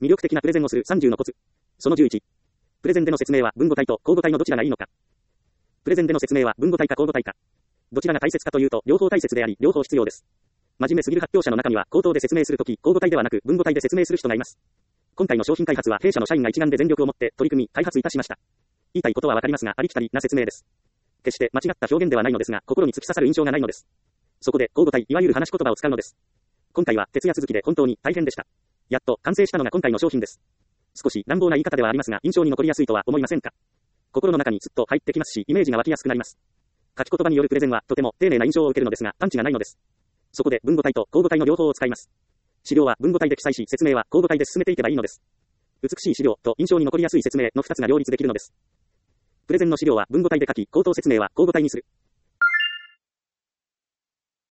魅力的なプレゼンをする30のコツ。その11。プレゼンでの説明は文語体と口語体のどちらがいいのか。プレゼンでの説明は文語体か口語体か。どちらが大切かというと、両方大切であり、両方必要です。真面目すぎる発表者の中には、口頭で説明するとき、口語体ではなく、文語体で説明する人がいます。今回の商品開発は弊社の社員が一丸で全力を持って取り組み、開発いたしました。言いたいことはわかりますが、ありきたりな説明です。決して間違った表現ではないのですが、心に突き刺さる印象がないのです。そこで、口語体、いわゆる話し言葉を使うのです。今回は、徹夜続きで本当に大変でした。やっと完成したのが今回の商品です。少し乱暴な言い方ではありますが、印象に残りやすいとは思いませんか。心の中にスッと入ってきますし、イメージが湧きやすくなります。書き言葉によるプレゼンは、とても丁寧な印象を受けるのですが、パンチがないのです。そこで、文語体と口語体の両方を使います。資料は文語体で記載し、説明は口語体で進めていけばいいのです。美しい資料と印象に残りやすい説明の2つが両立できるのです。プレゼンの資料は文語体で書き、口頭説明は口語体にする。